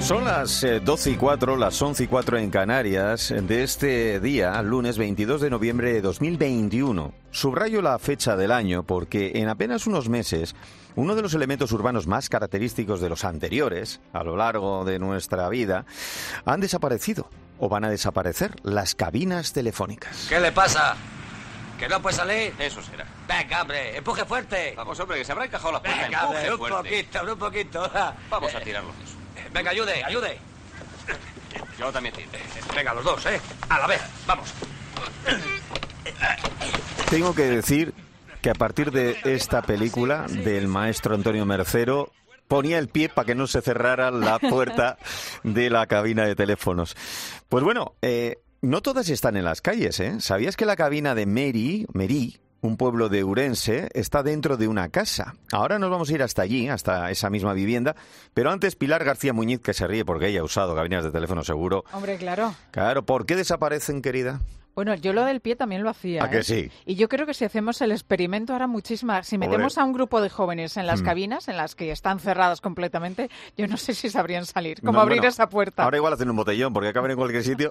Son las 12:04, las 11:04 en Canarias, de este día, lunes 22 de noviembre de 2021. Subrayo la fecha del año porque en apenas unos meses, uno de los elementos urbanos más característicos de los anteriores, a lo largo de nuestra vida, han desaparecido o van a desaparecer: las cabinas telefónicas. ¿Qué le pasa? ¿Que no puede salir? Eso será. Venga, hombre, empuje fuerte. Vamos, hombre, que se habrá encajado la puerta. Venga, hombre, Empuje fuerte. un poquito. Vamos a tirarlo de eso. Venga, ayude. Yo también tiro. Venga, los dos, a la vez, vamos. Tengo que decir que a partir de esta película del maestro Antonio Mercero, ponía el pie para que no se cerrara la puerta de la cabina de teléfonos. Pues bueno, no todas están en las calles, ¿eh? ¿Sabías que la cabina de Merí, un pueblo de Ourense, está dentro de una casa? Ahora nos vamos a ir hasta allí, hasta esa misma vivienda, pero antes Pilar García Muñiz, que se ríe porque ella ha usado cabinas de teléfono seguro. Hombre, claro. Claro, ¿por qué desaparecen, querida? Bueno, yo lo del pie también lo hacía. ¿A que sí? Y yo creo que si hacemos el experimento ahora muchísimas, si metemos a un grupo de jóvenes en las cabinas, en las que están cerradas completamente, yo no sé si sabrían salir, cómo abrir esa puerta. Ahora igual hacen un botellón, porque caben en cualquier sitio.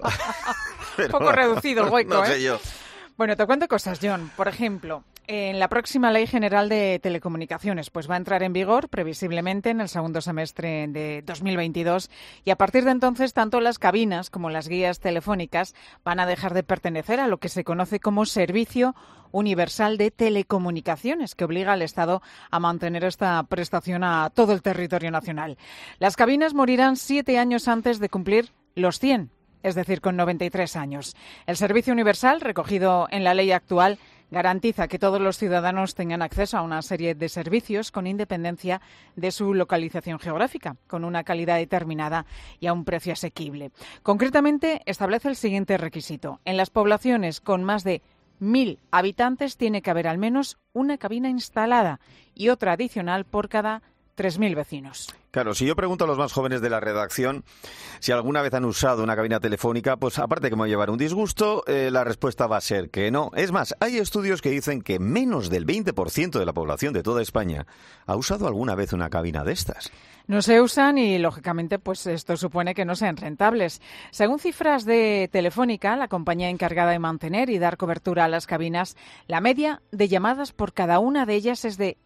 Un poco reducido el hueco, no sé yo. Bueno, te cuento cosas, John. Por ejemplo, en la próxima Ley General de Telecomunicaciones, pues va a entrar en vigor previsiblemente en el segundo semestre de 2022 y a partir de entonces tanto las cabinas como las guías telefónicas van a dejar de pertenecer a lo que se conoce como Servicio Universal de Telecomunicaciones, que obliga al Estado a mantener esta prestación a todo el territorio nacional. Las cabinas morirán 7 años antes de cumplir los 100. Es decir, con 93 años. El servicio universal, recogido en la ley actual, garantiza que todos los ciudadanos tengan acceso a una serie de servicios con independencia de su localización geográfica, con una calidad determinada y a un precio asequible. Concretamente, establece el siguiente requisito. En las poblaciones con más de 1.000 habitantes tiene que haber al menos una cabina instalada y otra adicional por cada 3.000 vecinos. Claro, si yo pregunto a los más jóvenes de la redacción si alguna vez han usado una cabina telefónica, pues aparte que me va a llevar un disgusto, la respuesta va a ser que no. Es más, hay estudios que dicen que menos del 20% de la población de toda España ha usado alguna vez una cabina de estas. No se usan y, lógicamente, pues esto supone que no sean rentables. Según cifras de Telefónica, la compañía encargada de mantener y dar cobertura a las cabinas, la media de llamadas por cada una de ellas es de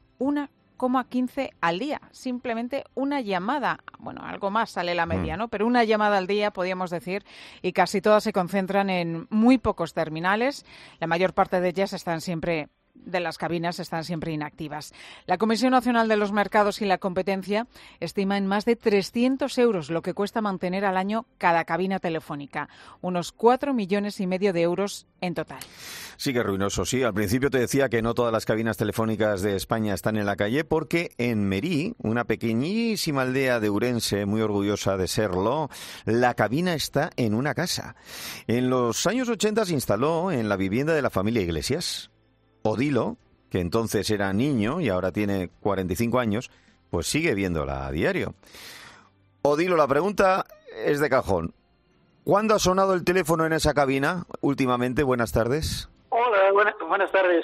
1,15 al día, simplemente una llamada. Bueno, algo más sale la media, ¿no? Pero una llamada al día, podríamos decir, y casi todas se concentran en muy pocos terminales. La mayor parte de ellas de las cabinas están siempre inactivas. La Comisión Nacional de los Mercados y la Competencia estima en más de 300 euros lo que cuesta mantener al año cada cabina telefónica, unos 4,5 millones de euros en total. Sí que ruinoso, sí. Al principio te decía que no todas las cabinas telefónicas de España están en la calle porque en Merí, una pequeñísima aldea de Ourense, muy orgullosa de serlo, la cabina está en una casa. En los años 80 se instaló en la vivienda de la familia Iglesias. Odilo, que entonces era niño y ahora tiene 45 años, pues sigue viéndola a diario. Odilo, la pregunta es de cajón. ¿Cuándo ha sonado el teléfono en esa cabina últimamente? Buenas tardes. Hola, buenas tardes.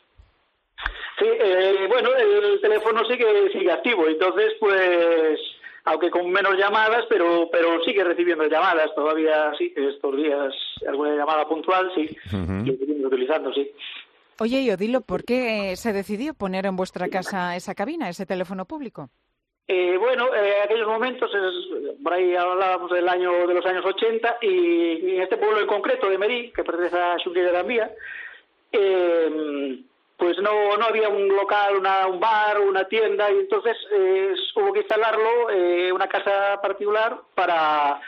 Sí, bueno, el teléfono sigue activo, entonces pues, aunque con menos llamadas, pero sigue recibiendo llamadas todavía, sí, estos días alguna llamada puntual, sí, lo seguimos utilizando, sí. Oye, y Odilo, ¿por qué se decidió poner en vuestra casa esa cabina, ese teléfono público? Bueno, en aquellos momentos, por ahí hablábamos de los años 80, y en este pueblo en concreto de Merí, que pertenece a Xunqueira de Gambía, pues no había un local, un bar, una tienda, y entonces hubo que instalarlo, una casa particular para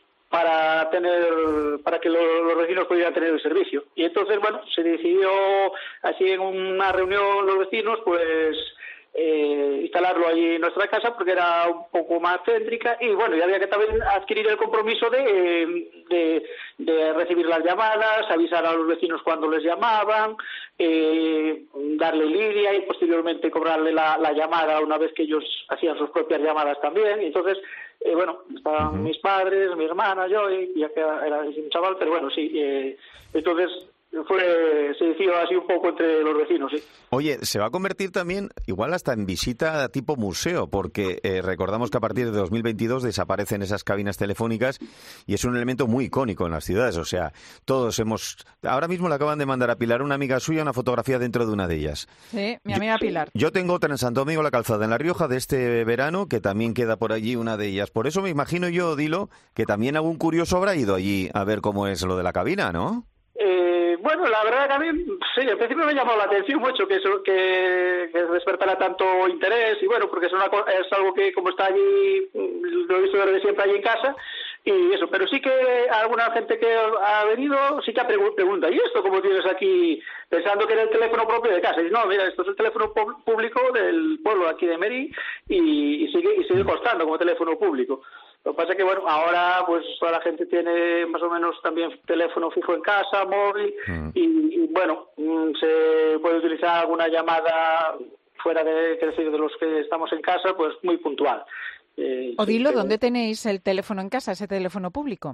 que los vecinos pudieran tener el servicio. Y entonces, bueno, se decidió así en una reunión los vecinos, pues instalarlo allí en nuestra casa porque era un poco más céntrica y bueno, y había que también adquirir el compromiso de recibir las llamadas, avisar a los vecinos cuando les llamaban, darle línea y posteriormente cobrarle la llamada una vez que ellos hacían sus propias llamadas también. Y entonces bueno, estaban mis padres, mi hermana, yo, y ya que era un chaval, pero bueno, sí, entonces se decidió así un poco entre los vecinos, sí. Oye, se va a convertir también, igual hasta en visita tipo museo, porque recordamos que a partir de 2022 desaparecen esas cabinas telefónicas y es un elemento muy icónico en las ciudades. O sea, todos hemos... Ahora mismo le acaban de mandar a Pilar, una amiga suya, una fotografía dentro de una de ellas. Sí, mi amiga Pilar. Yo tengo otra en Santo Domingo la Calzada, en La Rioja, de este verano, que también queda por allí una de ellas. Por eso me imagino yo, Dilo, que también algún curioso habrá ido allí a ver cómo es lo de la cabina, ¿no? Bueno, la verdad que a mí, sí, al principio me llamó la atención mucho que despertara tanto interés, y bueno, porque es algo que como está allí, lo he visto desde siempre allí en casa, y eso, pero sí que alguna gente que ha venido sí que pregunta, ¿y esto cómo tienes aquí? Pensando que era el teléfono propio de casa, y no, mira, esto es el teléfono público del pueblo aquí de Merí, y sigue costando como teléfono público. Lo que pasa es que, bueno, ahora pues toda la gente tiene más o menos también teléfono fijo en casa, móvil, y bueno, se puede utilizar alguna llamada fuera de los que estamos en casa, pues muy puntual. Odilo, ¿dónde tenéis el teléfono en casa, ese teléfono público?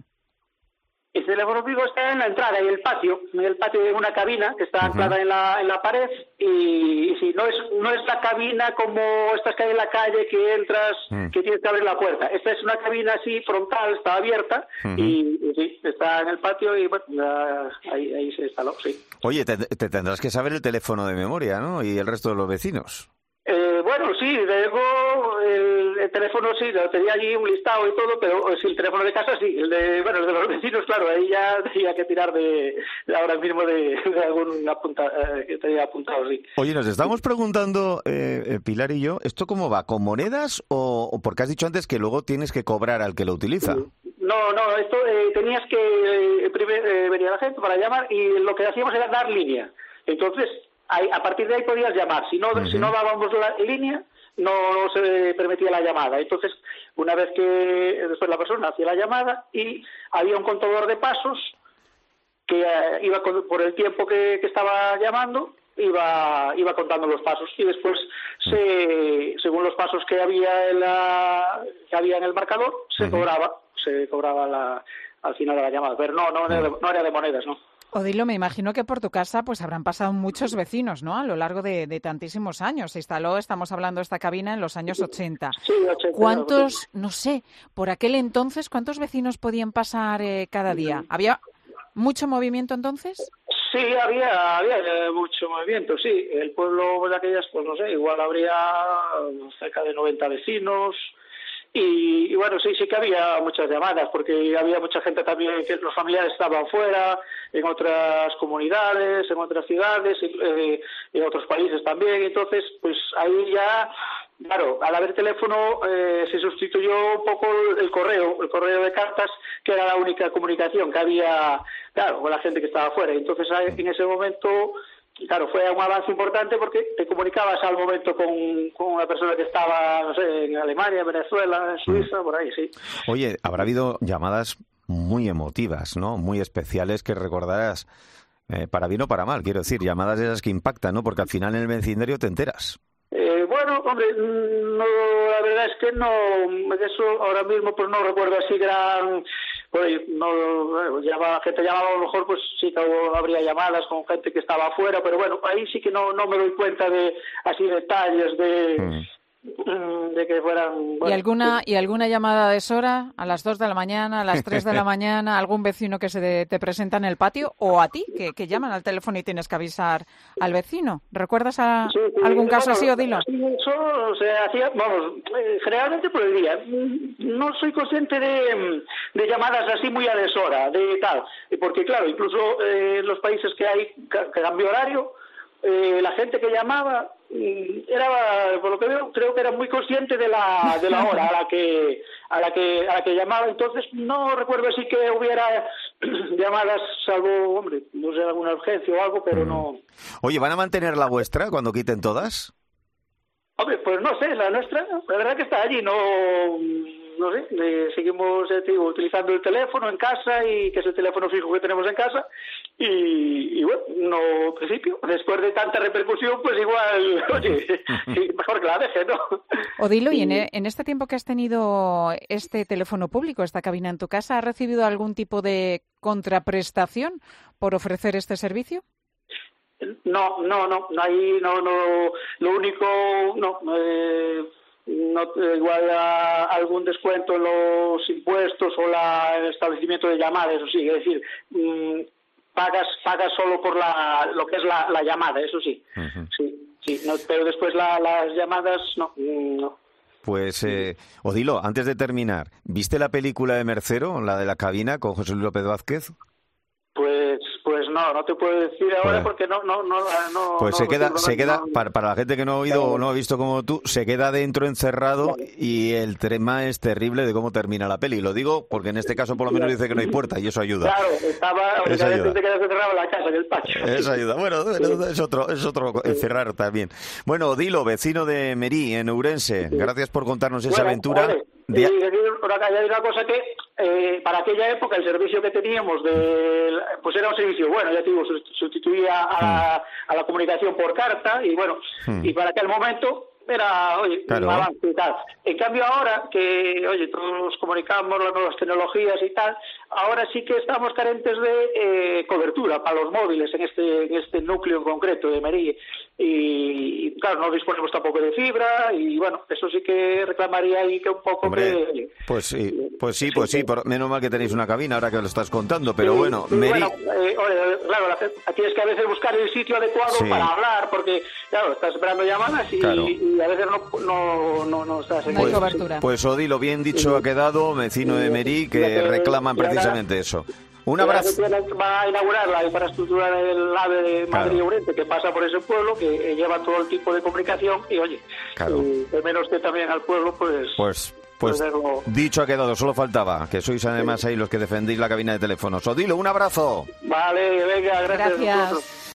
El teléfono público está en la entrada, en el patio de una cabina que está anclada en la pared, y sí, no es la cabina como estas que hay en la calle que entras, que tienes que abrir la puerta. Esta es una cabina así frontal, está abierta, y sí, está en el patio y bueno, ahí se instaló, sí. Oye, te tendrás que saber el teléfono de memoria, ¿no? Y el resto de los vecinos. Bueno, sí, luego el teléfono sí, lo tenía allí un listado y todo, pero sí, el teléfono de casa sí, el de los vecinos, claro, ahí ya tenía que tirar de ahora mismo de algún que tenía apuntado, sí. Oye, nos estamos preguntando, Pilar y yo, ¿esto cómo va? ¿Con monedas o porque has dicho antes que luego tienes que cobrar al que lo utiliza? No, esto tenías que venía la gente para llamar y lo que hacíamos era dar línea. Entonces, a partir de ahí podías llamar. Si no dábamos la línea, no se permitía la llamada. Entonces, una vez que después la persona hacía la llamada y había un contador de pasos que iba por el tiempo que estaba llamando, iba contando los pasos y después según los pasos que había en el marcador se cobraba al final de la llamada, pero no era de monedas, ¿no? Odilo, me imagino que por tu casa pues habrán pasado muchos vecinos, ¿no? A lo largo de tantísimos años. Se instaló, estamos hablando de esta cabina, en los años 80. Sí, 80. ¿Cuántos, no sé, por aquel entonces, cuántos vecinos podían pasar cada día? ¿Había mucho movimiento entonces? Sí, había mucho movimiento, sí. El pueblo de aquellas, pues no sé, igual habría cerca de 90 vecinos. Y bueno, sí que había muchas llamadas, porque había mucha gente también, que los familiares estaban fuera, en otras comunidades, en otras ciudades, en otros países también. Entonces, pues ahí ya, claro, al haber teléfono se sustituyó un poco el correo de cartas, que era la única comunicación que había, claro, con la gente que estaba fuera. Entonces, en ese momento, claro, fue un avance importante porque te comunicabas al momento con una persona que estaba, no sé, en Alemania, en Venezuela, en Suiza, por ahí, sí. Oye, habrá habido llamadas muy emotivas, ¿no? Muy especiales que recordarás, para bien o para mal, quiero decir, llamadas de esas que impactan, ¿no? Porque al final en el vecindario te enteras. Bueno, hombre, no, la verdad es que no, de eso ahora mismo pues no recuerdo así gran... Pues gente llamaba, a lo mejor pues sí que habría llamadas con gente que estaba afuera, pero bueno, ahí sí que no me doy cuenta de así detalles de que fueran... Bueno, ¿Y alguna llamada a deshora, a las 2 de la mañana, a las 3 de la mañana, algún vecino que te presenta en el patio o a ti, que llaman al teléfono y tienes que avisar al vecino? ¿Recuerdas algún caso así, Odilo? Eso se hacía, generalmente por el día. No soy consciente de llamadas así muy a deshora, de tal, porque claro, incluso en los países que hay cambio horario, la gente que llamaba era, por lo que veo, creo que era muy consciente de la hora a la que llamaba. Entonces no recuerdo así que hubiera llamadas, salvo, hombre, no sé, alguna urgencia o algo, pero no. Oye, ¿van a mantener la vuestra cuando quiten todas? Hombre, pues no sé, la nuestra, la verdad que está allí, no no sé, seguimos, te digo, utilizando el teléfono en casa, y que es el teléfono fijo que tenemos en casa, y bueno, no, al principio, después de tanta repercusión, pues igual, oye, sí, mejor que la deje, ¿no? Odilo, y en este tiempo que has tenido este teléfono público, esta cabina en tu casa, ¿has recibido algún tipo de contraprestación por ofrecer este servicio? No, ahí no, lo único, no, igual algún descuento en los impuestos o el establecimiento de llamadas, eso sí, es decir, pagas solo por lo que es la llamada, eso sí, sí, no, pero después las llamadas no. Pues, Odilo, antes de terminar, ¿viste la película de Mercero, la de la cabina, con José Luis López Vázquez? Pues no te puedo decir ahora, porque no. Pues se queda, para la gente que no ha oído o no ha visto como tú, se queda dentro encerrado, y el tema es terrible de cómo termina la peli. Lo digo porque en este caso por lo menos dice que no hay puerta, y eso ayuda. Claro, te quedas encerrado en la casa, en el patio. Eso ayuda. Bueno, es otro encerrar también. Bueno, Odilo, vecino de Merí, en Ourense, gracias por contarnos esa aventura. Hay una cosa que para aquella época el servicio que teníamos pues era un servicio bueno, ya te digo, sustituía a la comunicación por carta, y bueno, y para aquel momento era, oye, claro, un avance y tal. En cambio ahora que, oye, todos nos comunicamos, las nuevas tecnologías y tal, ahora sí que estamos carentes de cobertura para los móviles en este núcleo en concreto de Merí, y claro, no disponemos tampoco de fibra, y bueno, eso sí que reclamaría ahí que un poco. Hombre, pues sí, menos mal que tenéis una cabina ahora que lo estás contando, pero bueno, Merí... claro, tienes que a veces buscar el sitio adecuado para hablar, porque claro, estás esperando llamadas y a veces no estás en cobertura. Pues Odilo, bien dicho ha quedado, vecino de Merí, que reclaman precisamente eso. Un abrazo. Va a inaugurar la infraestructura del AVE de Madrid-Oriente, que pasa por ese pueblo, que lleva todo el tipo de comunicación, y oye, de menos que también al pueblo, pues dicho ha quedado, solo faltaba que sois además ahí los que defendéis la cabina de teléfonos. Odilo, un abrazo. Vale, venga, gracias.